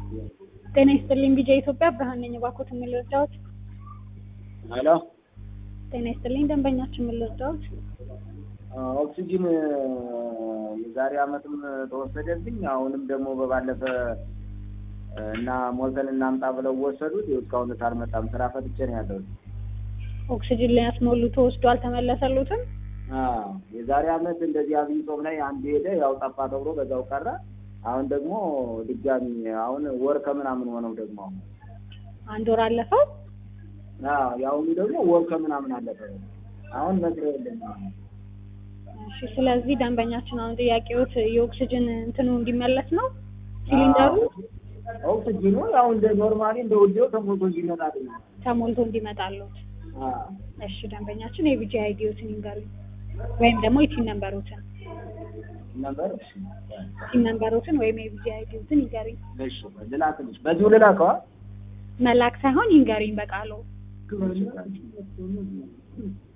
ጤና ይስጥልኝ ቢጄ ኢትዮጵያ ብርሃን ነኝ። እባክዎት ምን ልርዳዎት? ሄሎ ጤና ይስጥልኝ ደንበኛችን ምን ልርዳዎት? ኦክሲጅን የዛሬ አመትም ተወሰደብኝ። አሁንም ደግሞ በባለፈ እና ሞልተን እናምጣ ብለው ወሰዱት። እስካሁን አልመጣም። ስራ ፈትቼ ነው ያለሁት። ኦክሲጅን ሊያስሞሉ ተወስዶ አልተመለሰሉትም? የዛሬ አመት እንደዚህ አብይ ጾም ላይ አንድ ሄደ፣ ያው ጠፋ ተብሎ በዛው ቀረ። አሁን ደግሞ ድጋሚ አሁን ወር ከምናምን ሆነው ደግሞ አንድ ወር አለፈው። ያው ደግሞ ወር ከምናምን አለፈው። አሁን መስሪያ የለም። እሺ፣ ስለዚህ ደንበኛችን አሁን ጥያቄዎት የኦክሲጅን እንትኑ እንዲመለስ ነው። ሲሊንደሩ ኦክሲጅኑ ያው እንደ ኖርማሊ እንደ ወዲያው ተሞልቶ እንዲመጣሉት። እሺ፣ ደንበኛችን የቢጂ አይዲዎትን ይንገሩኝ ወይም ደግሞ የቲን ነምበሮትን ወይም የቢጂ አይዲዎትን ይንገሩኝ። እሺ፣ ልላክልሽ። በዚሁ ልላከዋ መላክ ሳይሆን ይንገሩኝ በቃሉ።